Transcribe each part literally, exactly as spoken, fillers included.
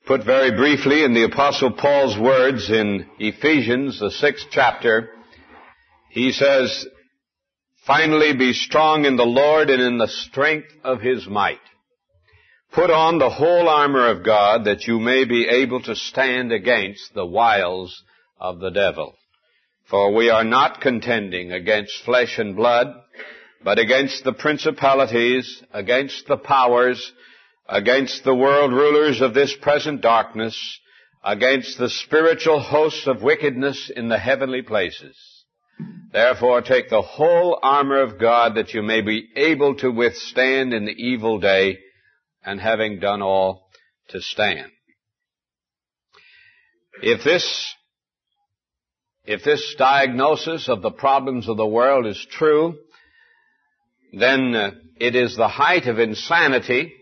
Put very briefly in the Apostle Paul's words in Ephesians, the sixth chapter, he says, "Finally be strong in the Lord and in the strength of His might. Put on the whole armor of God that you may be able to stand against the wiles of the devil. For we are not contending against flesh and blood, but against the principalities, against the powers, against the world rulers of this present darkness, against the spiritual hosts of wickedness in the heavenly places. Therefore take the whole armor of God that you may be able to withstand in the evil day, and having done all, to stand." If this, if this diagnosis of the problems of the world is true, then uh, it is the height of insanity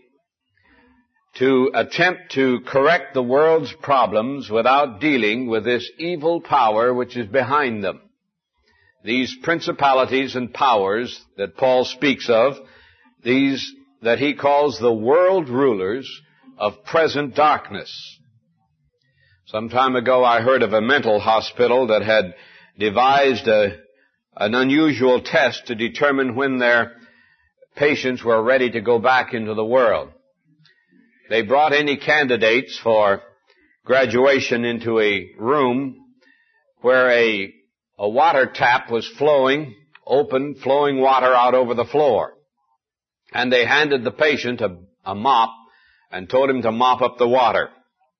to attempt to correct the world's problems without dealing with this evil power which is behind them. These principalities and powers that Paul speaks of, these that he calls the world rulers of present darkness. Some time ago I heard of a mental hospital that had devised a, an unusual test to determine when their patients were ready to go back into the world. They brought any candidates for graduation into a room where a, a water tap was flowing, open, flowing water out over the floor. And they handed the patient a, a mop and told him to mop up the water.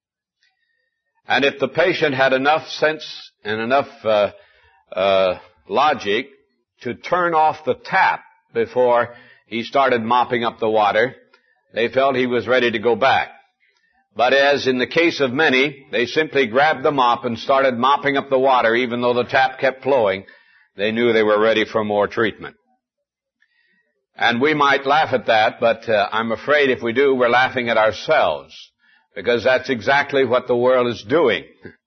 And if the patient had enough sense and enough uh, uh, logic to turn off the tap before he started mopping up the water, they felt he was ready to go back. But as in the case of many, they simply grabbed the mop and started mopping up the water even though the tap kept flowing. They knew they were ready for more treatment. And we might laugh at that, but uh, I'm afraid if we do, we're laughing at ourselves, because that's exactly what the world is doing.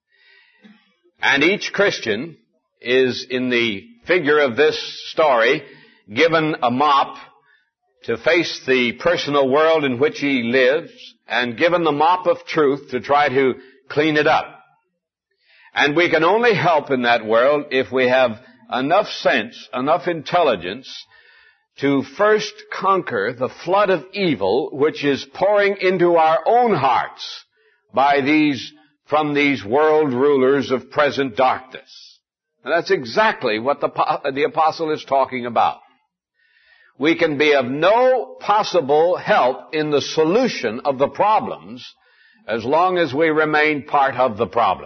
And each Christian is, in the figure of this story, given a mop to face the personal world in which he lives, and given the mop of truth to try to clean it up. And we can only help in that world if we have enough sense, enough intelligence to first conquer the flood of evil which is pouring into our own hearts by these, from these world rulers of present darkness. And that's exactly what the, the apostle is talking about. We can be of no possible help in the solution of the problems as long as we remain part of the problem.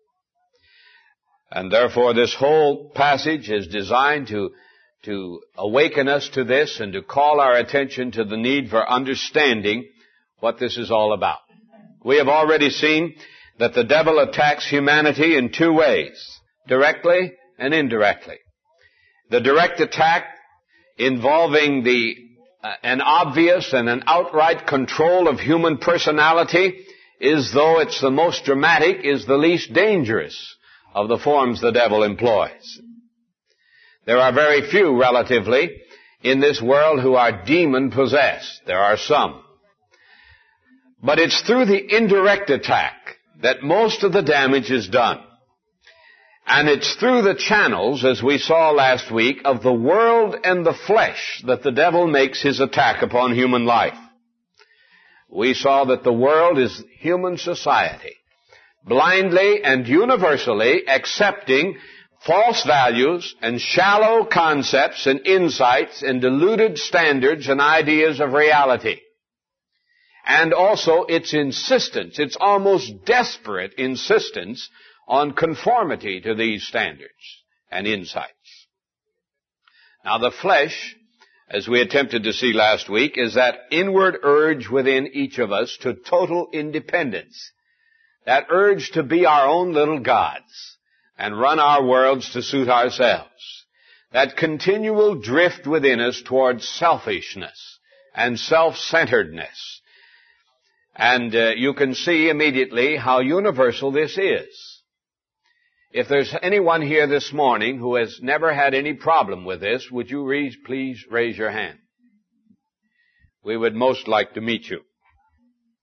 And therefore this whole passage is designed to, to awaken us to this and to call our attention to the need for understanding what this is all about. We have already seen that the devil attacks humanity in two ways, directly and indirectly. The direct attack involving the uh, an obvious and an outright control of human personality is, though it's the most dramatic, is the least dangerous of the forms the devil employs. There are very few, relatively, in this world who are demon-possessed. There are some. But it's through the indirect attack that most of the damage is done. And it's through the channels, as we saw last week, of the world and the flesh that the devil makes his attack upon human life. We saw that the world is human society, blindly and universally accepting false values and shallow concepts and insights and deluded standards and ideas of reality. And also its insistence, its almost desperate insistence on conformity to these standards and insights. Now the flesh, as we attempted to see last week, is that inward urge within each of us to total independence. That urge to be our own little gods and run our worlds to suit ourselves. That continual drift within us towards selfishness and self-centeredness. And uh, you can see immediately how universal this is. If there's anyone here this morning who has never had any problem with this, would you raise, please raise your hand? We would most like to meet you.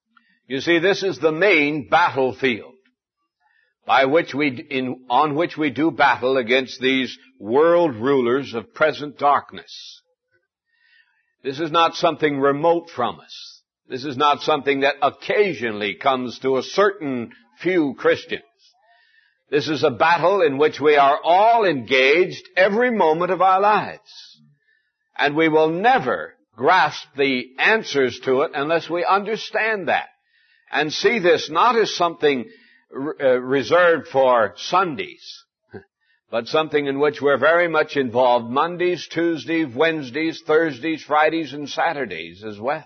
You see, this is the main battlefield by which we, in, on which we do battle against these world rulers of present darkness. This is not something remote from us. This is not something that occasionally comes to a certain few Christians. This is a battle in which we are all engaged every moment of our lives. And we will never grasp the answers to it unless we understand that and see this not as something uh, reserved for Sundays, but something in which we're very much involved Mondays, Tuesdays, Wednesdays, Thursdays, Fridays, and Saturdays as well.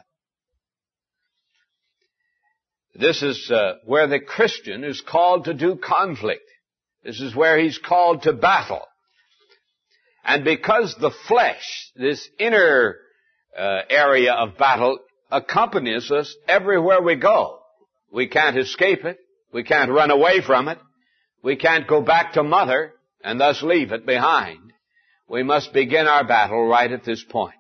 This is uh, where the Christian is called to do conflict. This is where he's called to battle. And because the flesh, this inner uh, area of battle, accompanies us everywhere we go. We can't escape it. We can't run away from it. We can't go back to mother and thus leave it behind. We must begin our battle right at this point.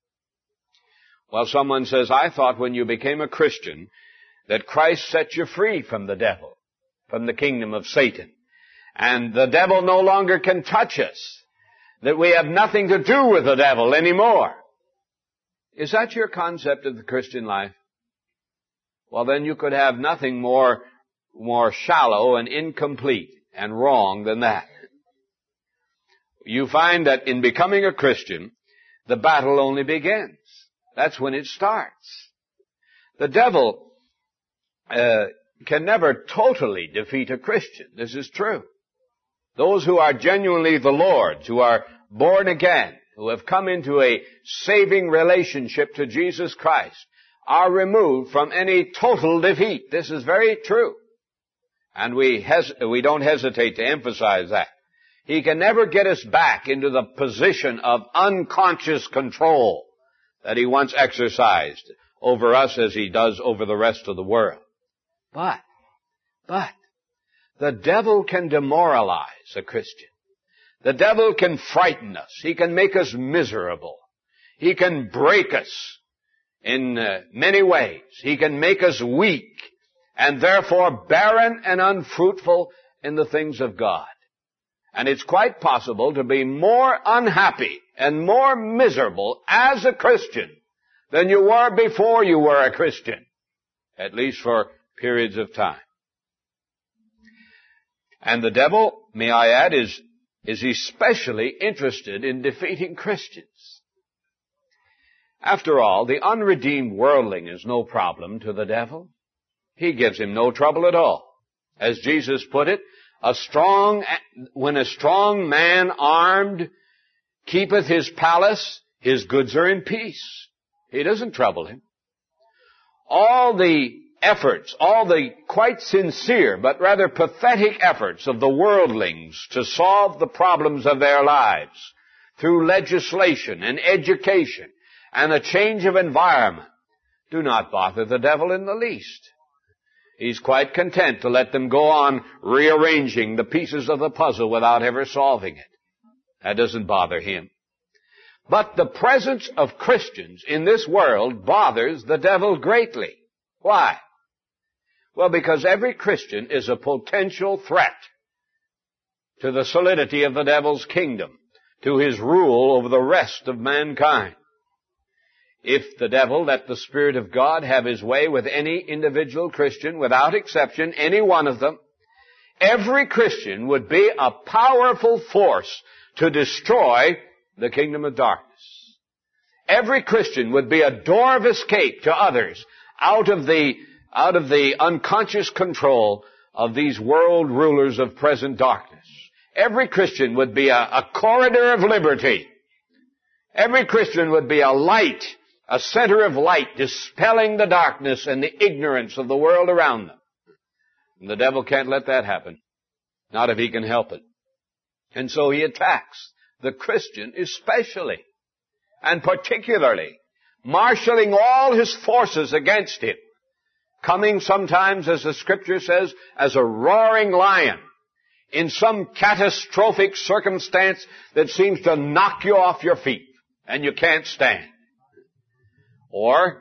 Well, someone says, I thought when you became a Christian that Christ set you free from the devil, from the kingdom of Satan. And the devil no longer can touch us. That we have nothing to do with the devil anymore. Is that your concept of the Christian life? Well, then you could have nothing more, more shallow and incomplete and wrong than that. You find that in becoming a Christian, the battle only begins. That's when it starts. The devil uh, can never totally defeat a Christian. This is true. Those who are genuinely the Lord's, who are born again, who have come into a saving relationship to Jesus Christ, are removed from any total defeat. This is very true. And we hes- we don't hesitate to emphasize that. He can never get us back into the position of unconscious control that he once exercised over us as he does over the rest of the world. But, but, the devil can demoralize a Christian. The devil can frighten us. He can make us miserable. He can break us in uh, many ways. He can make us weak and therefore barren and unfruitful in the things of God. And it's quite possible to be more unhappy and more miserable as a Christian than you were before you were a Christian, at least for periods of time. And the devil, may I add, is, is especially interested in defeating Christians. After all, the unredeemed worldling is no problem to the devil. He gives him no trouble at all. As Jesus put it, a strong, when a strong man armed keepeth his palace, his goods are in peace. He doesn't trouble him. All the efforts, all the quite sincere but rather pathetic efforts of the worldlings to solve the problems of their lives through legislation and education and a change of environment do not bother the devil in the least. He's quite content to let them go on rearranging the pieces of the puzzle without ever solving it. That doesn't bother him. But the presence of Christians in this world bothers the devil greatly. Why? Well, because every Christian is a potential threat to the solidity of the devil's kingdom, to his rule over the rest of mankind. If the devil let the Spirit of God have his way with any individual Christian, without exception, any one of them, every Christian would be a powerful force to destroy the kingdom of darkness. Every Christian would be a door of escape to others out of the, out of the unconscious control of these world rulers of present darkness. Every Christian would be a, a corridor of liberty. Every Christian would be a light, a center of light, dispelling the darkness and the ignorance of the world around them. And the devil can't let that happen. Not if he can help it. And so he attacks the Christian especially, and particularly, marshaling all his forces against him, coming sometimes, as the Scripture says, as a roaring lion, in some catastrophic circumstance that seems to knock you off your feet, and you can't stand. Or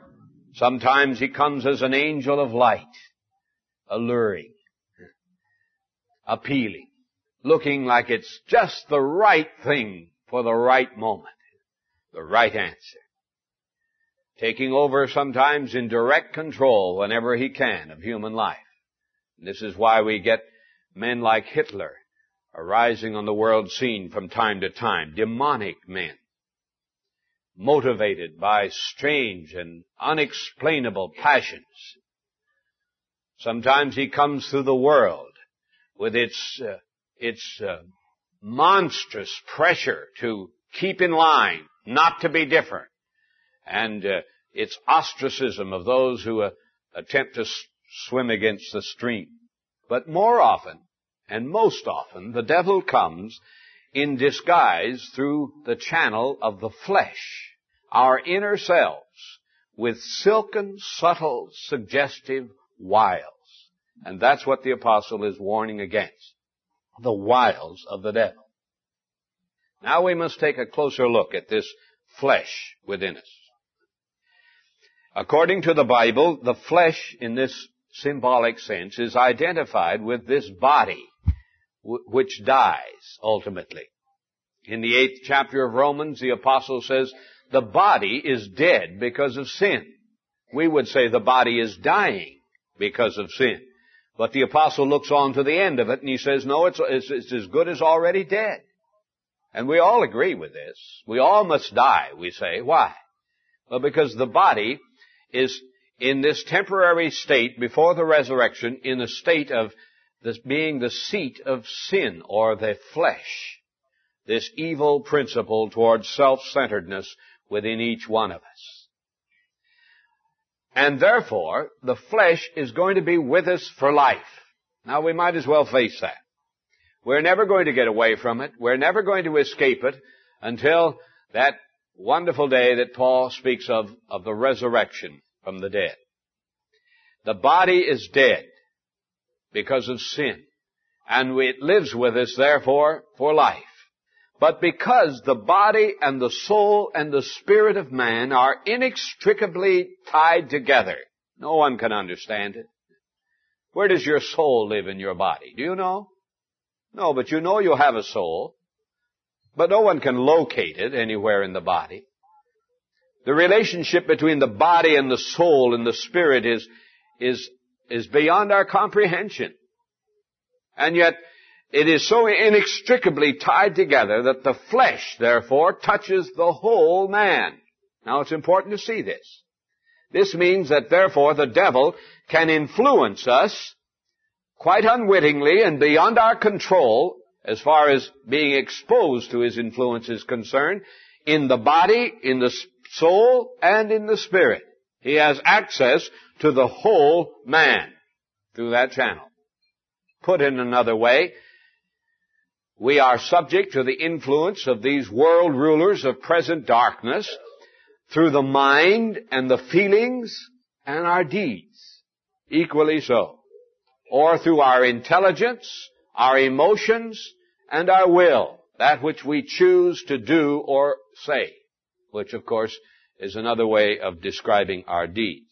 Sometimes he comes as an angel of light, alluring, appealing, looking like it's just the right thing for the right moment, the right answer. Taking over sometimes in direct control whenever he can of human life. And this is why we get men like Hitler arising on the world scene from time to time, demonic men, motivated by strange and unexplainable passions. Sometimes he comes through the world with its uh, its uh, monstrous pressure to keep in line, not to be different, and uh, its ostracism of those who uh, attempt to s- swim against the stream. But more often, and most often, the devil comes in disguise through the channel of the flesh, our inner selves, with silken, subtle, suggestive wiles. And that's what the apostle is warning against, the wiles of the devil. Now we must take a closer look at this flesh within us. According to the Bible, the flesh in this symbolic sense is identified with this body, which dies ultimately. In the eighth chapter of Romans, the apostle says, the body is dead because of sin. We would say the body is dying because of sin. But the apostle looks on to the end of it and he says, no, it's, it's, it's as good as already dead. And we all agree with this. We all must die, we say. Why? Well, because the body is in this temporary state before the resurrection, in a state of this being the seat of sin or the flesh, this evil principle towards self-centeredness within each one of us. And therefore, the flesh is going to be with us for life. Now, we might as well face that. We're never going to get away from it. We're never going to escape it until that wonderful day that Paul speaks of, of the resurrection from the dead. The body is dead because of sin, and it lives with us, therefore, for life. But because the body and the soul and the spirit of man are inextricably tied together, no one can understand it. Where does your soul live in your body? Do you know? No, but you know you have a soul, but no one can locate it anywhere in the body. The relationship between the body and the soul and the spirit is, is, is beyond our comprehension. And yet, it is so inextricably tied together that the flesh, therefore, touches the whole man. Now, it's important to see this. This means that, therefore, the devil can influence us quite unwittingly and beyond our control, as far as being exposed to his influence is concerned, in the body, in the soul, and in the spirit. He has access to the whole man through that channel. Put in another way, we are subject to the influence of these world rulers of present darkness through the mind and the feelings and our deeds, equally so. Or through our intelligence, our emotions, and our will, that which we choose to do or say, which of course is another way of describing our deeds.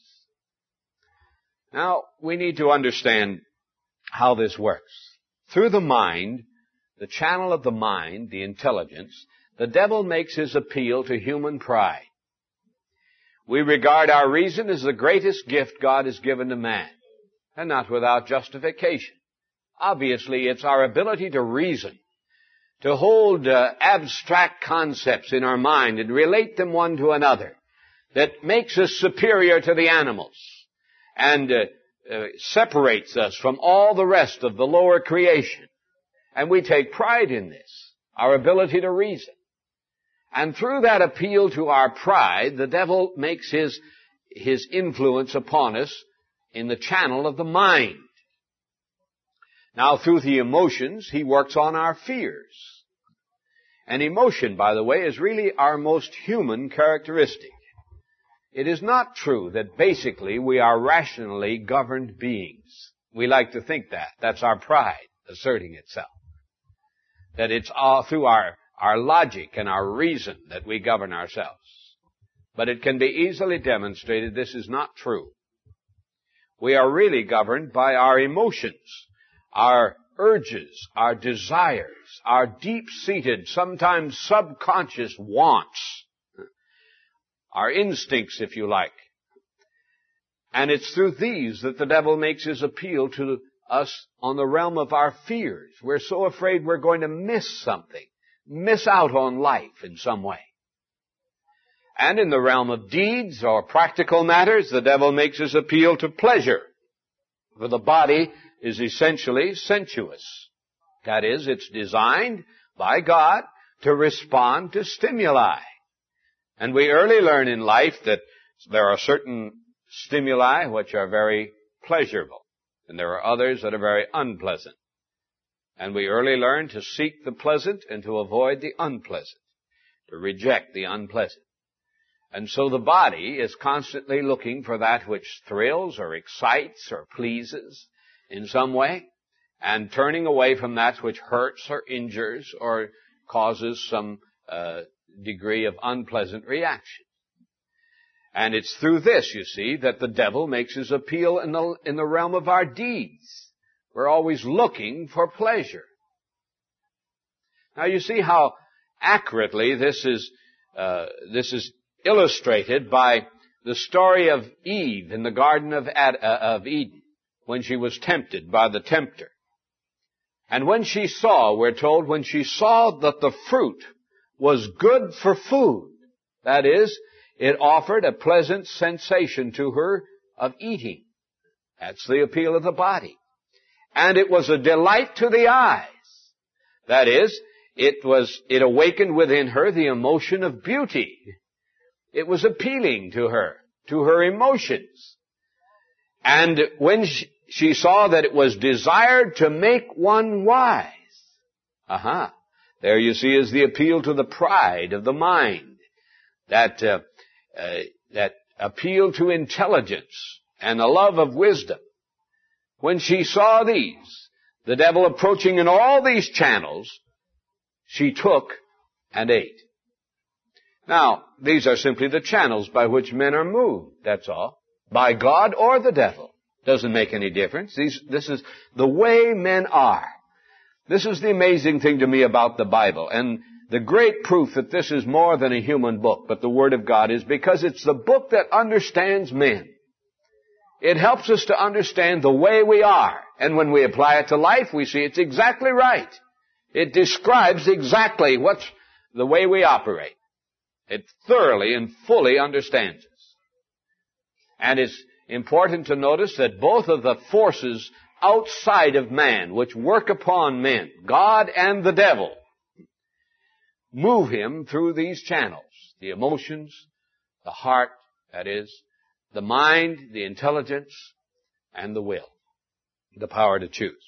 Now, we need to understand how this works. Through the mind, the channel of the mind, the intelligence, the devil makes his appeal to human pride. We regard our reason as the greatest gift God has given to man, and not without justification. Obviously, it's our ability to reason, to hold uh, abstract concepts in our mind and relate them one to another, that makes us superior to the animals and uh, uh, separates us from all the rest of the lower creation. And we take pride in this, our ability to reason. And through that appeal to our pride, the devil makes his, his influence upon us in the channel of the mind. Now, through the emotions, he works on our fears. And emotion, by the way, is really our most human characteristic. It is not true that basically we are rationally governed beings. We like to think that. That's our pride asserting itself. That it's all through our, our logic and our reason that we govern ourselves. But it can be easily demonstrated this is not true. We are really governed by our emotions, our urges, our desires, our deep-seated, sometimes subconscious wants, our instincts, if you like. And it's through these that the devil makes his appeal to us on the realm of our fears. We're so afraid we're going to miss something, miss out on life in some way. And in the realm of deeds or practical matters, the devil makes his appeal to pleasure. For the body is essentially sensuous. That is, it's designed by God to respond to stimuli. And we early learn in life that there are certain stimuli which are very pleasurable, and there are others that are very unpleasant. And we early learn to seek the pleasant and to avoid the unpleasant, to reject the unpleasant. And so the body is constantly looking for that which thrills or excites or pleases in some way, and turning away from that which hurts or injures or causes some uh, degree of unpleasant reaction. And it's through this, you see, that the devil makes his appeal in the, in the realm of our deeds. We're always looking for pleasure. Now you see how accurately this is, uh, this is illustrated by the story of Eve in the Garden of, Ad, uh, of Eden, when she was tempted by the tempter. And when she saw, we're told, when she saw that the fruit was good for food, that is, it offered a pleasant sensation to her of eating. That's the appeal of the body. And it was a delight to the eyes. That is, it was, it awakened within her the emotion of beauty. It was appealing to her, to her emotions. And when she, she saw that it was desired to make one wise, aha, there you see is the appeal to the pride of the mind, that uh, uh, that appeal to intelligence and the love of wisdom. When she saw these, the devil approaching in all these channels, she took and ate. Now, these are simply the channels by which men are moved, that's all. By God or the devil. Doesn't make any difference. These, this is the way men are. This is the amazing thing to me about the Bible. And the great proof that this is more than a human book, but the Word of God, is because it's the book that understands men. It helps us to understand the way we are. And when we apply it to life, we see it's exactly right. It describes exactly what's the way we operate. It thoroughly and fully understands us. And it's important to notice that both of the forces outside of man, which work upon men, God and the devil, move him through these channels. The emotions, the heart, that is, the mind, the intelligence, and the will. The power to choose.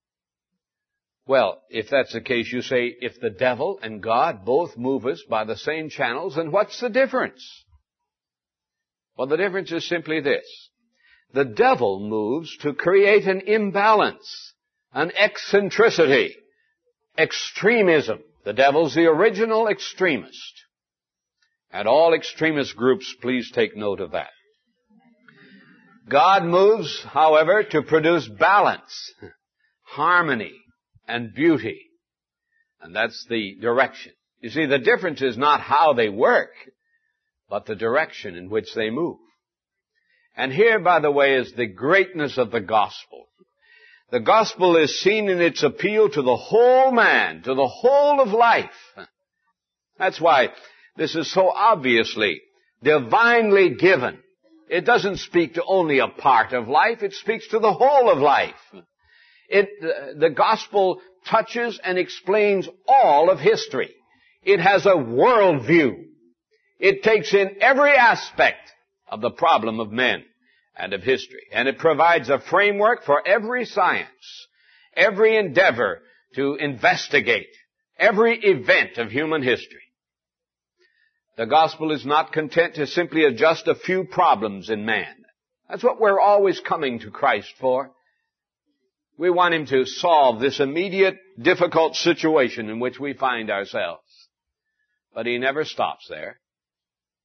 Well, if that's the case, you say, if the devil and God both move us by the same channels, then what's the difference? Well, the difference is simply this. The devil moves to create an imbalance, an eccentricity, extremism. The devil's the original extremist. And all extremist groups, please take note of that. God moves, however, to produce balance, harmony, and beauty. And that's the direction. You see, the difference is not how they work, but the direction in which they move. And here, by the way, is the greatness of the gospel. The gospel is seen in its appeal to the whole man, to the whole of life. That's why this is so obviously divinely given. It doesn't speak to only a part of life, it speaks to the whole of life. It, the gospel touches and explains all of history. It has a worldview. It takes in every aspect of the problem of men and of history. And it provides a framework for every science, every endeavor to investigate every event of human history. The gospel is not content to simply adjust a few problems in man. That's what we're always coming to Christ for. We want Him to solve this immediate, difficult situation in which we find ourselves. But He never stops there.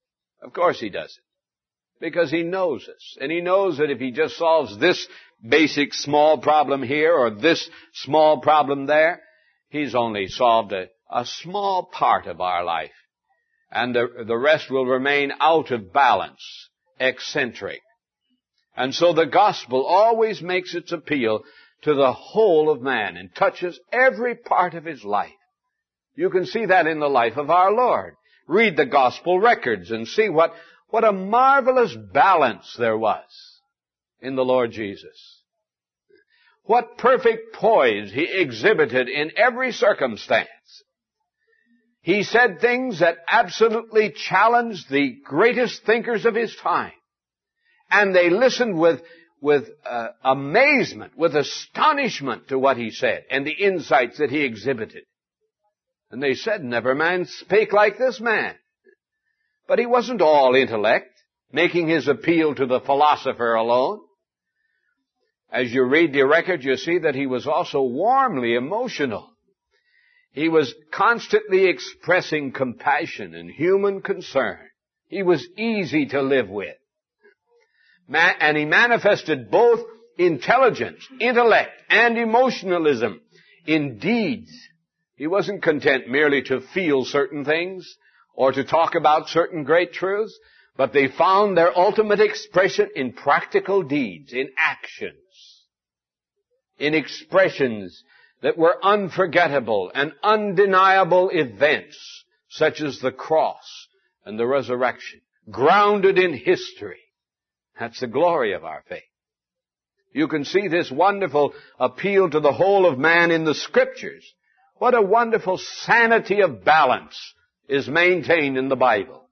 Of course He does it. Because He knows us. And He knows that if He just solves this basic small problem here or this small problem there, He's only solved a, a small part of our life. And the, the rest will remain out of balance, eccentric. And so the gospel always makes its appeal to the whole of man and touches every part of his life. You can see that in the life of our Lord. Read the gospel records and see what, what a marvelous balance there was in the Lord Jesus. What perfect poise He exhibited in every circumstance. He said things that absolutely challenged the greatest thinkers of His time. And they listened with, with uh, amazement, with astonishment to what He said and the insights that He exhibited. And they said, never man spake like this man. But He wasn't all intellect, making His appeal to the philosopher alone. As you read the record, you see that He was also warmly emotional. He was constantly expressing compassion and human concern. He was easy to live with. And He manifested both intelligence, intellect, and emotionalism in deeds. He wasn't content merely to feel certain things or to talk about certain great truths, but they found their ultimate expression in practical deeds, in actions, in expressions that were unforgettable and undeniable events, such as the cross and the resurrection, grounded in history. That's the glory of our faith. You can see this wonderful appeal to the whole of man in the Scriptures. What a wonderful sanity of balance is maintained in the Bible.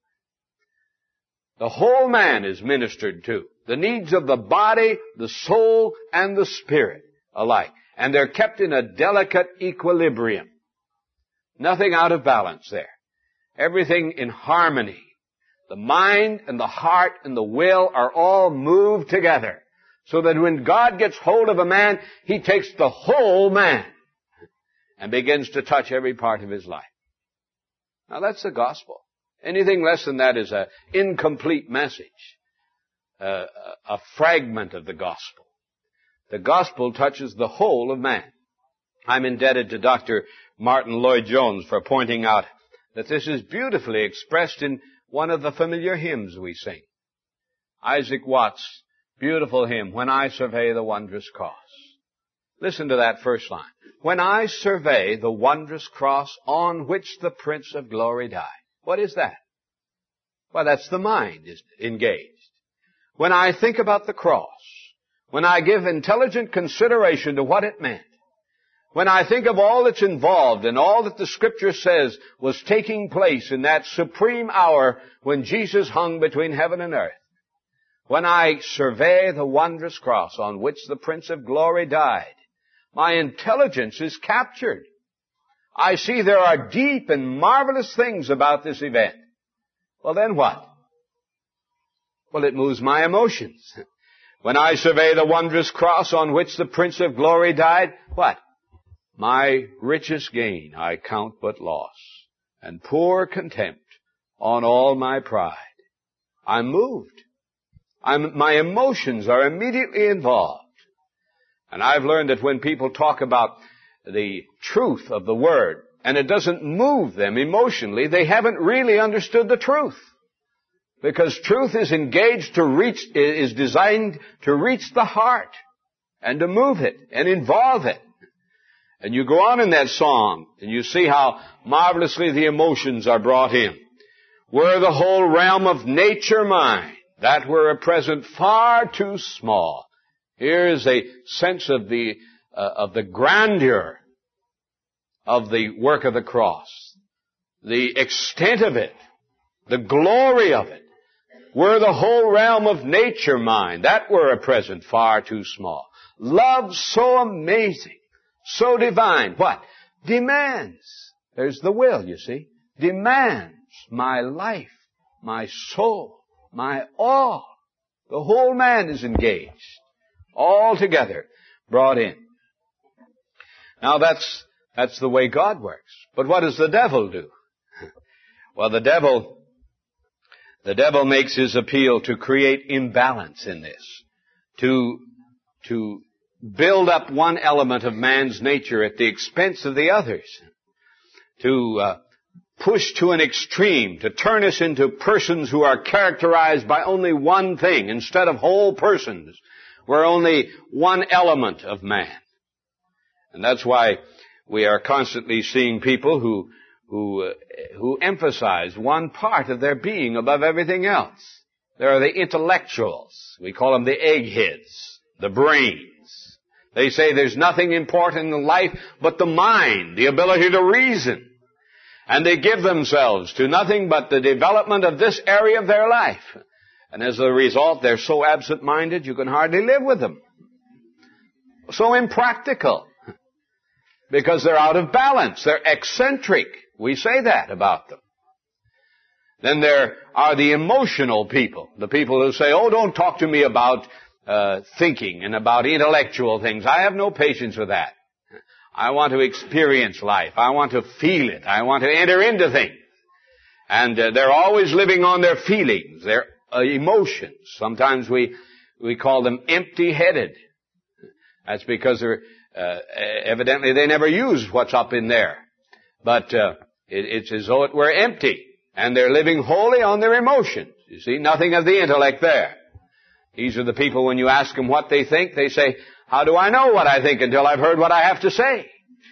The whole man is ministered to. The needs of the body, the soul, and the spirit alike. And they're kept in a delicate equilibrium. Nothing out of balance there. Everything in harmony. The mind and the heart and the will are all moved together. So that when God gets hold of a man, He takes the whole man and begins to touch every part of his life. Now that's the gospel. Anything less than that is an incomplete message. Uh, a fragment of the gospel. The gospel touches the whole of man. I'm indebted to Doctor Martin Lloyd-Jones for pointing out that this is beautifully expressed in one of the familiar hymns we sing. Isaac Watts' beautiful hymn, When I Survey the Wondrous Cross. Listen to that first line. When I survey the wondrous cross on which the Prince of Glory died. What is that? Well, that's the mind is engaged. When I think about the cross, when I give intelligent consideration to what it meant, when I think of all that's involved and all that the Scripture says was taking place in that supreme hour when Jesus hung between heaven and earth, when I survey the wondrous cross on which the Prince of Glory died, my intelligence is captured. I see there are deep and marvelous things about this event. Well, then what? Well, it moves my emotions. When I survey the wondrous cross on which the Prince of Glory died, what? My richest gain I count but loss, and pour contempt on all my pride. I'm moved. I'm, my emotions are immediately involved. And I've learned that when people talk about the truth of the Word, and it doesn't move them emotionally, they haven't really understood the truth. Because truth is engaged to reach, is designed to reach the heart, and to move it, and involve it. And you go on in that song, and you see how marvelously the emotions are brought in. Were the whole realm of nature mine, that were a present far too small. Here is a sense of the, uh, of the grandeur of the work of the cross. The extent of it. The glory of it. Were the whole realm of nature mine, that were a present far too small. Love so amazing, so divine. What? Demands. There's the will, you see. Demands my life, my soul, my all. The whole man is engaged. All together, brought in. Now that's, that's the way God works. But what does the devil do? Well, the devil, The devil makes his appeal to create imbalance in this, to, to build up one element of man's nature at the expense of the others, to uh, push to an extreme, to turn us into persons who are characterized by only one thing instead of whole persons. We're only one element of man. And that's why we are constantly seeing people who who uh, who emphasize one part of their being above everything else. There are the intellectuals. We call them the eggheads, the brains. They say there's nothing important in life but the mind, the ability to reason. And they give themselves to nothing but the development of this area of their life. And as a result, they're so absent-minded you can hardly live with them. So impractical. Because they're out of balance. They're eccentric. We say that about them. Then there are the emotional people. The people who say, oh, don't talk to me about uh, thinking and about intellectual things. I have no patience with that. I want to experience life. I want to feel it. I want to enter into things. And uh, they're always living on their feelings, their uh, emotions. Sometimes we we call them empty-headed. That's because they're uh, evidently they never use what's up in there. But uh, it, it's as though it were empty. And they're living wholly on their emotions. You see, nothing of the intellect there. These are the people, when you ask them what they think, they say, how do I know what I think until I've heard what I have to say?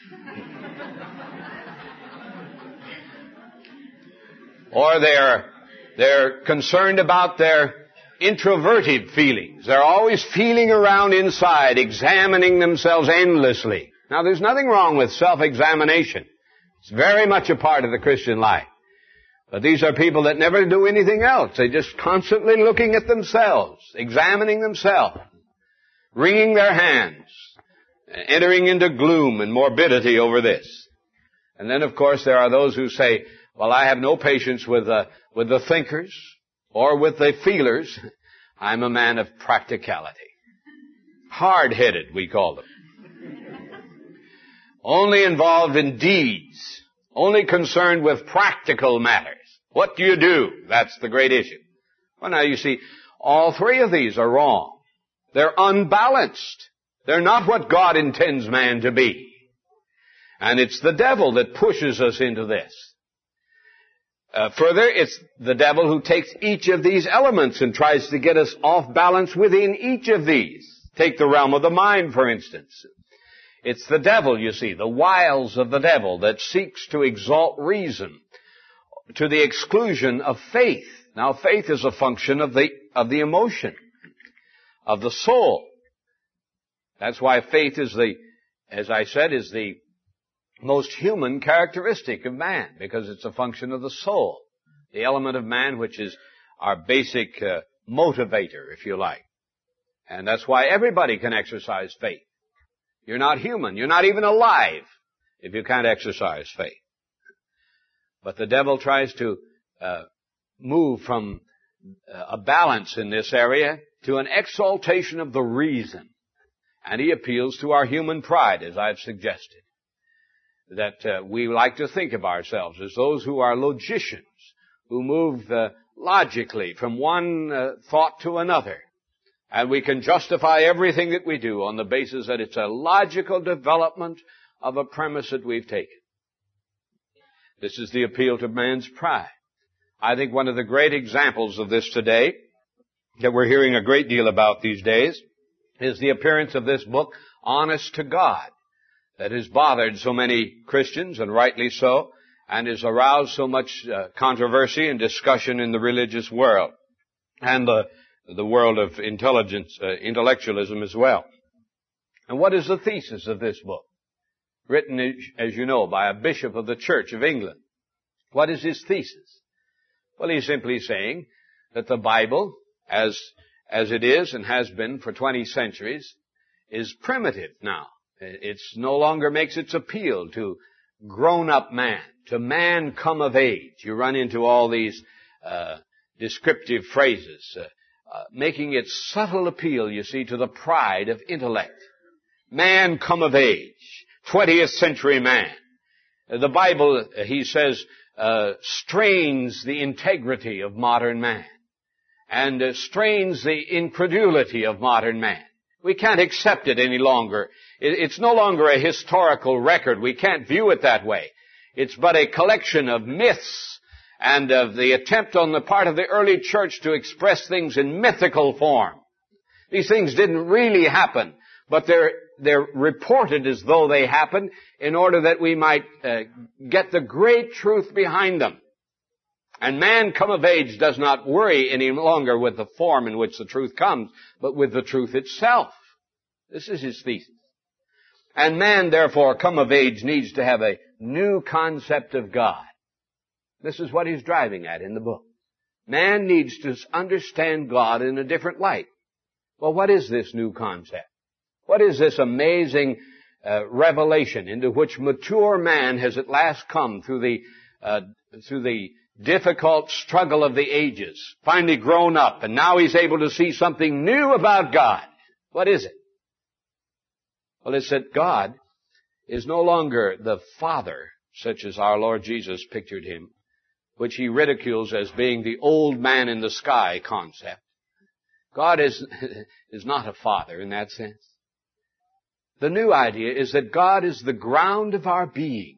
Or they're, they're concerned about their introverted feelings. They're always feeling around inside, examining themselves endlessly. Now, there's nothing wrong with self-examination. It's very much a part of the Christian life. But these are people that never do anything else. They're just constantly looking at themselves, examining themselves, wringing their hands, entering into gloom and morbidity over this. And then, of course, there are those who say, well, I have no patience with the, with the thinkers or with the feelers. I'm a man of practicality. Hard-headed, we call them. Only involved in deeds. Only concerned with practical matters. What do you do? That's the great issue. Well, now you see, all three of these are wrong. They're unbalanced. They're not what God intends man to be. And it's the devil that pushes us into this. Uh, further, it's the devil who takes each of these elements and tries to get us off balance within each of these. Take the realm of the mind, for instance. It's the devil, you see, the wiles of the devil that seeks to exalt reason to the exclusion of faith. Now, faith is a function of the, of the emotion, of the soul. That's why faith is the, as I said, is the most human characteristic of man, because it's a function of the soul, the element of man which is our basic uh, motivator, if you like. And that's why everybody can exercise faith. You're not human. You're not even alive if you can't exercise faith. But the devil tries to uh, move from uh, a balance in this area to an exaltation of the reason. And he appeals to our human pride, as I've suggested. That uh, we like to think of ourselves as those who are logicians, who move uh, logically from one uh, thought to another. And we can justify everything that we do on the basis that it's a logical development of a premise that we've taken. This is the appeal to man's pride. I think one of the great examples of this today, that we're hearing a great deal about these days, is the appearance of this book, Honest to God, that has bothered so many Christians, and rightly so, and has aroused so much uh, controversy and discussion in the religious world, and the the world of intelligence, uh, intellectualism as well. And what is the thesis of this book? Written, as you know, by a bishop of the Church of England. What is his thesis? Well, he's simply saying that the Bible, as, as it is and has been for twenty centuries, is primitive now. It's no longer makes its appeal to grown-up man, to man come of age. You run into all these uh, descriptive phrases, uh, Uh, making its subtle appeal, you see, to the pride of intellect. Man come of age. twentieth century man. Uh, the Bible, uh, he says, uh, strains the integrity of modern man and uh, strains the incredulity of modern man. We can't accept it any longer. It, it's no longer a historical record. We can't view it that way. It's but a collection of myths and of the attempt on the part of the early church to express things in mythical form. These things didn't really happen, but they're, they're reported as though they happened in order that we might uh, get the great truth behind them. And man come of age does not worry any longer with the form in which the truth comes, but with the truth itself. This is his thesis. And man, therefore, come of age needs to have a new concept of God. This is what he's driving at in the book. Man needs to understand God in a different light. Well, what is this new concept? What is this amazing uh, revelation into which mature man has at last come through the uh, through the difficult struggle of the ages, finally grown up, and now he's able to see something new about God? What is it? Well, it's that God is no longer the Father, such as our Lord Jesus pictured him, which he ridicules as being the old man in the sky concept. God is, is not a father in that sense. The new idea is that God is the ground of our being.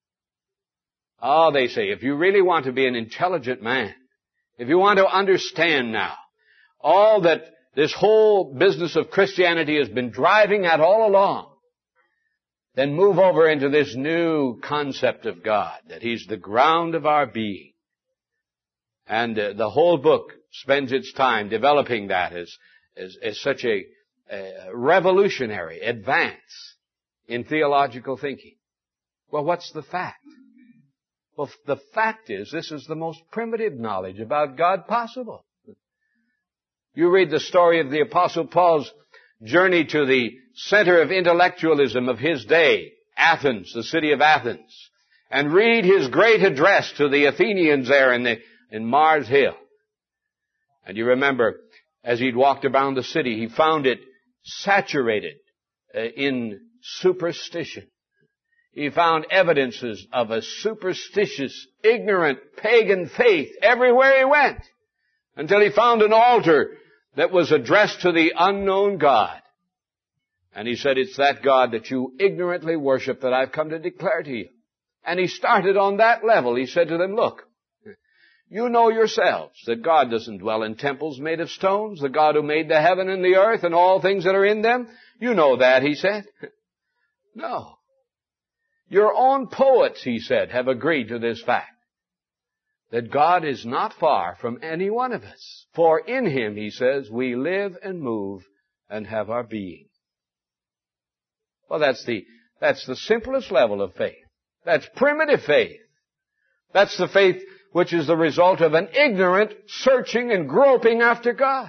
Oh, they say, if you really want to be an intelligent man, if you want to understand now all that this whole business of Christianity has been driving at all along, then move over into this new concept of God, that he's the ground of our being. And uh, the whole book spends its time developing that as, as, as such a, a revolutionary advance in theological thinking. Well, what's the fact? Well, the fact is, this is the most primitive knowledge about God possible. You read the story of the Apostle Paul's journey to the center of intellectualism of his day, Athens, the city of Athens, and read his great address to the Athenians there in the in Mars Hill. And you remember, as he'd walked around the city, he found it saturated uh, in superstition. He found evidences of a superstitious, ignorant, pagan faith everywhere he went, until he found an altar that was addressed to the unknown God. And he said, it's that God that you ignorantly worship that I've come to declare to you. And he started on that level. He said to them, look, you know yourselves that God doesn't dwell in temples made of stones, the God who made the heaven and the earth and all things that are in them. You know that, he said. No. Your own poets, he said, have agreed to this fact, that God is not far from any one of us. For in him, he says, we live and move and have our being. Well, that's the, that's the simplest level of faith. That's primitive faith. That's the faith which is the result of an ignorant searching and groping after God.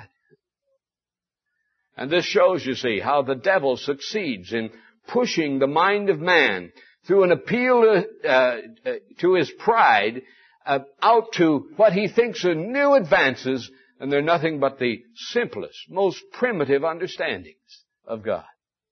And this shows, you see, how the devil succeeds in pushing the mind of man through an appeal to, uh, to his pride uh, out to what he thinks are new advances, and they're nothing but the simplest, most primitive understandings of God.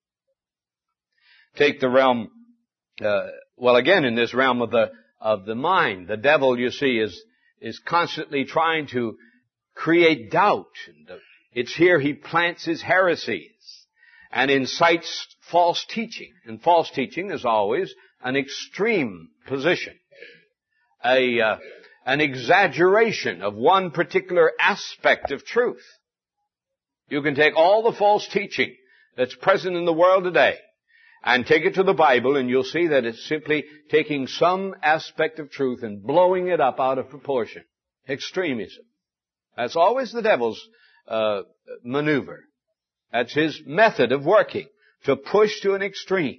Take the realm, uh, well, again, in this realm of the of the mind. The devil, you see, is, is constantly trying to create doubt. And it's here he plants his heresies and incites false teaching. And false teaching is always an extreme position, a, uh, an exaggeration of one particular aspect of truth. You can take all the false teaching that's present in the world today and take it to the Bible, and you'll see that it's simply taking some aspect of truth and blowing it up out of proportion. Extremism. That's always the devil's uh, maneuver. That's his method of working, to push to an extreme.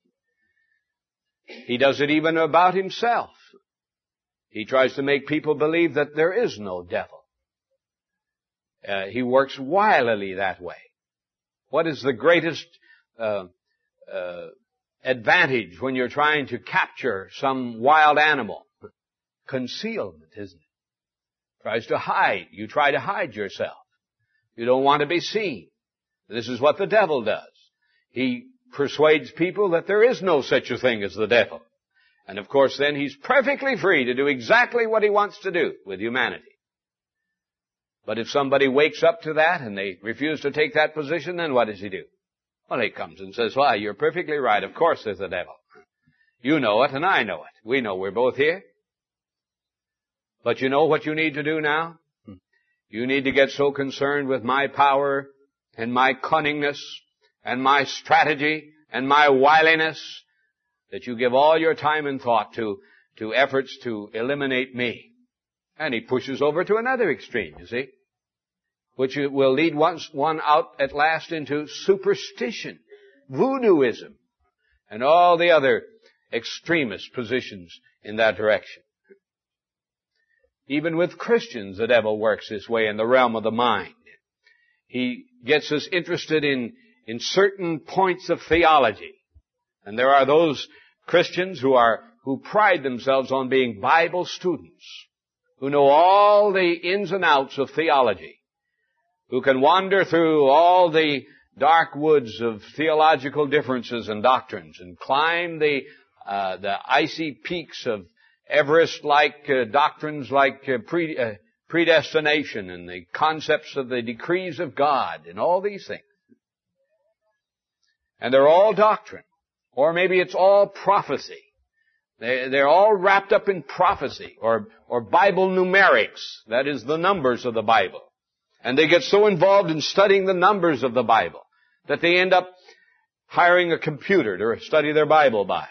He does it even about himself. He tries to make people believe that there is no devil. Uh, he works wilily that way. What is the greatest uh, Uh, advantage when you're trying to capture some wild animal? Concealment, isn't it? Tries to hide. You try to hide yourself. You don't want to be seen. This is what the devil does. He persuades people that there is no such a thing as the devil. And of course then he's perfectly free to do exactly what he wants to do with humanity. But if somebody wakes up to that and they refuse to take that position, then what does he do? Well, he comes and says, why, you're perfectly right. Of course there's a devil. You know it and I know it. We know we're both here. But you know what you need to do now? You need to get so concerned with my power and my cunningness and my strategy and my wiliness that you give all your time and thought to, to efforts to eliminate me. And he pushes over to another extreme, you see, which will lead one, one out at last into superstition, voodooism, and all the other extremist positions in that direction. Even with Christians, the devil works this way in the realm of the mind. He gets us interested in, in certain points of theology. And there are those Christians who are, who pride themselves on being Bible students, who know all the ins and outs of theology, who can wander through all the dark woods of theological differences and doctrines and climb the, uh, the icy peaks of Everest-like uh, doctrines like uh, pre, uh, predestination and the concepts of the decrees of God and all these things. And they're all doctrine. Or maybe it's all prophecy. They, they're all wrapped up in prophecy or, or Bible numerics. That is the numbers of the Bible. And they get so involved in studying the numbers of the Bible that they end up hiring a computer to study their Bible by.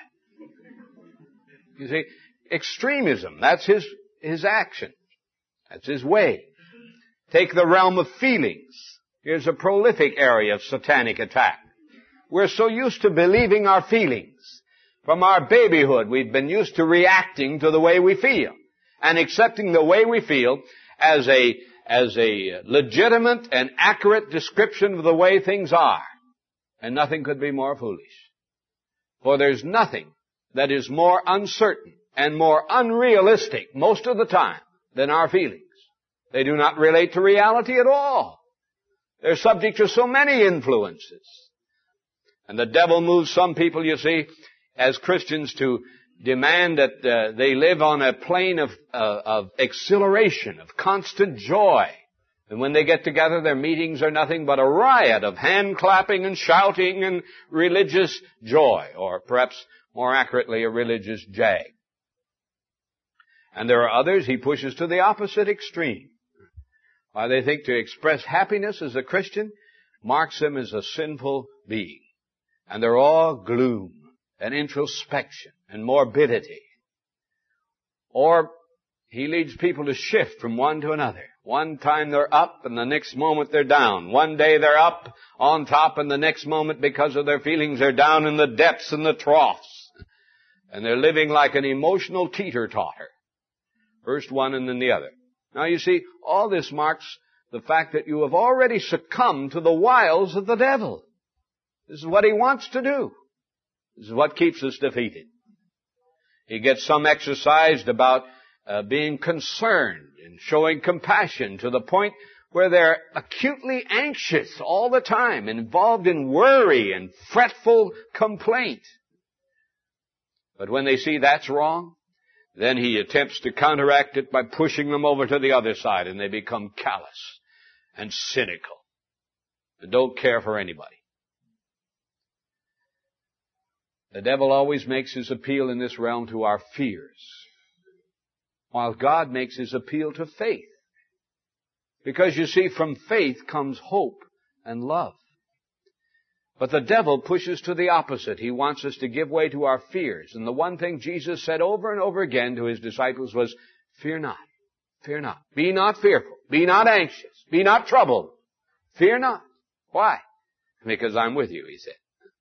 You see, extremism, that's his, his action. That's his way. Take the realm of feelings. Here's a prolific area of satanic attack. We're so used to believing our feelings. From our babyhood, we've been used to reacting to the way we feel and accepting the way we feel as a, as a legitimate and accurate description of the way things are. And nothing could be more foolish. For there's nothing that is more uncertain and more unrealistic most of the time than our feelings. They do not relate to reality at all. They're subject to so many influences. And the devil moves some people, you see, as Christians to demand that uh, they live on a plane of, uh, of exhilaration, of constant joy. And when they get together, their meetings are nothing but a riot of hand clapping and shouting and religious joy, or perhaps more accurately, a religious jag. And there are others he pushes to the opposite extreme. Why, they think to express happiness as a Christian marks them as a sinful being. And they're all gloom and introspection and morbidity. Or he leads people to shift from one to another. One time they're up and the next moment they're down. One day they're up on top and the next moment, because of their feelings, they're down in the depths and the troughs. And they're living like an emotional teeter-totter. First one and then the other. Now you see, all this marks the fact that you have already succumbed to the wiles of the devil. This is what he wants to do. This is what keeps us defeated. He gets some exercised about uh, being concerned and showing compassion to the point where they're acutely anxious all the time, involved in worry and fretful complaint. But when they see that's wrong, then he attempts to counteract it by pushing them over to the other side, and they become callous and cynical and don't care for anybody. The devil always makes his appeal in this realm to our fears, while God makes his appeal to faith. Because you see, from faith comes hope and love. But the devil pushes to the opposite. He wants us to give way to our fears. And the one thing Jesus said over and over again to his disciples was, fear not, fear not. Be not fearful, be not anxious, be not troubled. Fear not. Why? Because I'm with you, he said.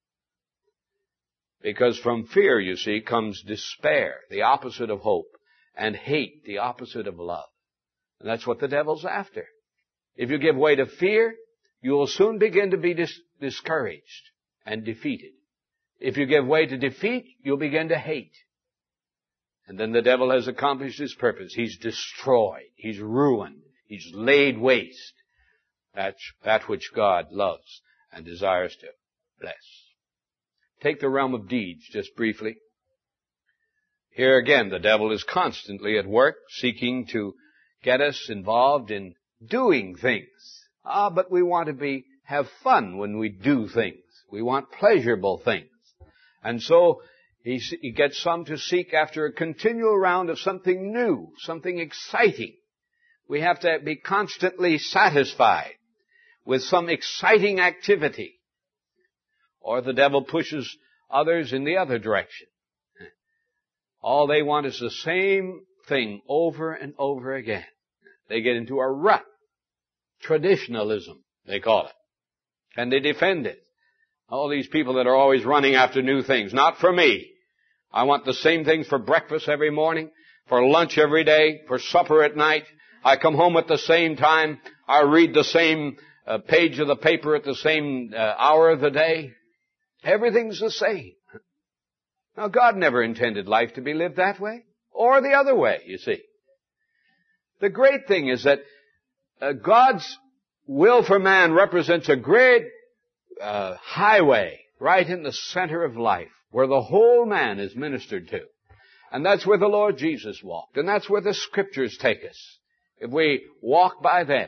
Because from fear, you see, comes despair, the opposite of hope, and hate, the opposite of love. And that's what the devil's after. If you give way to fear, you will soon begin to be dis- discouraged and defeated. If you give way to defeat, you'll begin to hate. And then the devil has accomplished his purpose. He's destroyed. He's ruined. He's laid waste. That's that which God loves and desires to bless. Take the realm of deeds just briefly. Here again, the devil is constantly at work, seeking to get us involved in doing things. Ah, but we want to be, have fun when we do things. We want pleasurable things. And so, he, he gets some to seek after a continual round of something new, something exciting. We have to be constantly satisfied with some exciting activity. Or the devil pushes others in the other direction. All they want is the same thing over and over again. They get into a rut. Traditionalism, they call it. And they defend it. All these people that are always running after new things. Not for me. I want the same things for breakfast every morning, for lunch every day, for supper at night. I come home at the same time. I read the same uh, page of the paper at the same uh, hour of the day. Everything's the same. Now, God never intended life to be lived that way, or the other way, you see. The great thing is that uh, God's will for man represents a great uh, highway right in the center of life, where the whole man is ministered to. And that's where the Lord Jesus walked, and that's where the Scriptures take us, if we walk by them.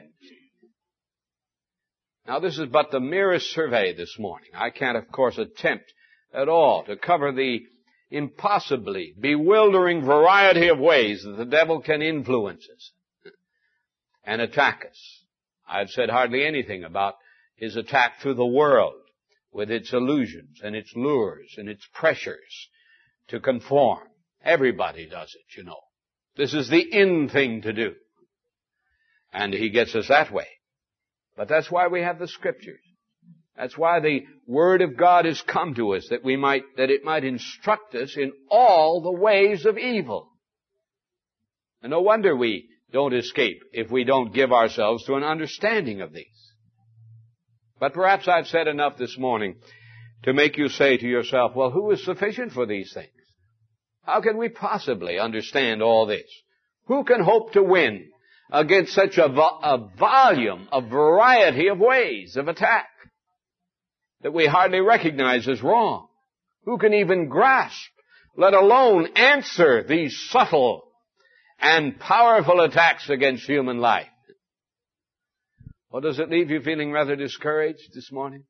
Now, this is but the merest survey this morning. I can't, of course, attempt at all to cover the impossibly bewildering variety of ways that the devil can influence us and attack us. I've said hardly anything about his attack through the world with its illusions and its lures and its pressures to conform. Everybody does it, you know. This is the in thing to do. And he gets us that way. But that's why we have the Scriptures. That's why the Word of God has come to us, that we might, that it might instruct us in all the ways of evil. And no wonder we don't escape if we don't give ourselves to an understanding of these. But perhaps I've said enough this morning to make you say to yourself, well, who is sufficient for these things? How can we possibly understand all this? Who can hope to win against such a, vo- a volume, a variety of ways of attack that we hardly recognize as wrong? Who can even grasp, let alone answer these subtle and powerful attacks against human life? Well, does it leave you feeling rather discouraged this morning?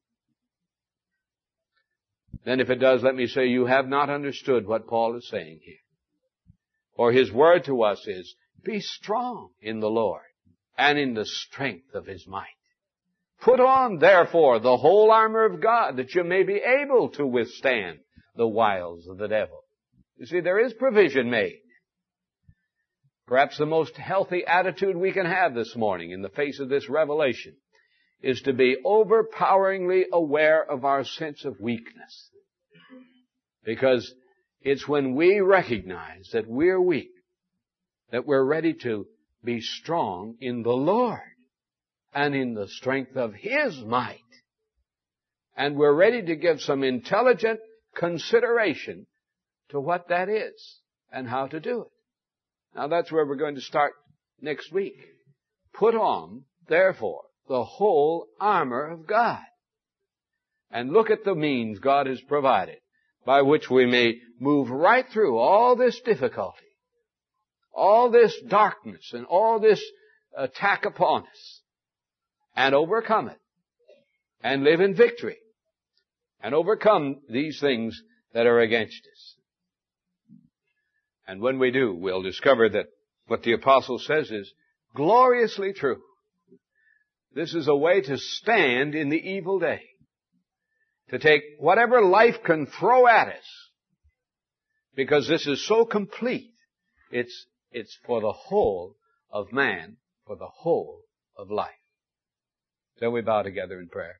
Then if it does, let me say you have not understood what Paul is saying here. For his word to us is, be strong in the Lord and in the strength of his might. Put on, therefore, the whole armor of God, that you may be able to withstand the wiles of the devil. You see, there is provision made. Perhaps the most healthy attitude we can have this morning in the face of this revelation is to be overpoweringly aware of our sense of weakness. Because it's when we recognize that we're weak that we're ready to be strong in the Lord and in the strength of his might. And we're ready to give some intelligent consideration to what that is and how to do it. Now that's where we're going to start next week. Put on, therefore, the whole armor of God. And look at the means God has provided by which we may move right through all this difficulty, all this darkness, and all this attack upon us, and overcome it, and live in victory, and overcome these things that are against us. And when we do, we'll discover that what the apostle says is gloriously true. This is a way to stand in the evil day, to take whatever life can throw at us, because this is so complete. It's, it's for the whole of man, for the whole of life. Shall we bow together in prayer?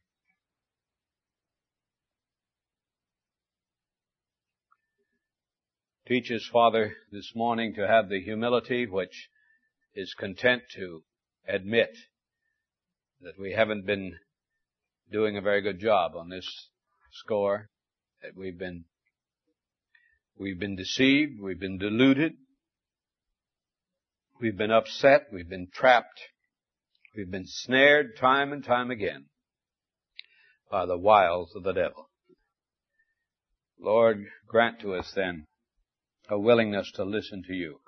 Teach us, Father, this morning to have the humility which is content to admit that we haven't been doing a very good job on this score, that we've been, we've been deceived, we've been deluded, we've been upset, we've been trapped, we've been snared time and time again by the wiles of the devil. Lord, grant to us then a willingness to listen to you,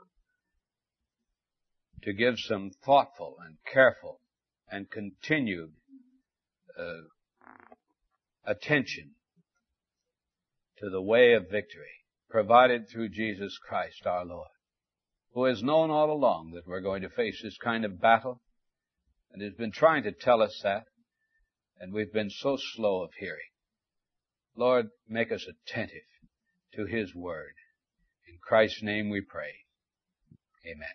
to give some thoughtful and careful and continued uh, attention to the way of victory provided through Jesus Christ our Lord, who has known all along that we're going to face this kind of battle and has been trying to tell us that, and we've been so slow of hearing. Lord, make us attentive to His Word. In Christ's name we pray. Amen.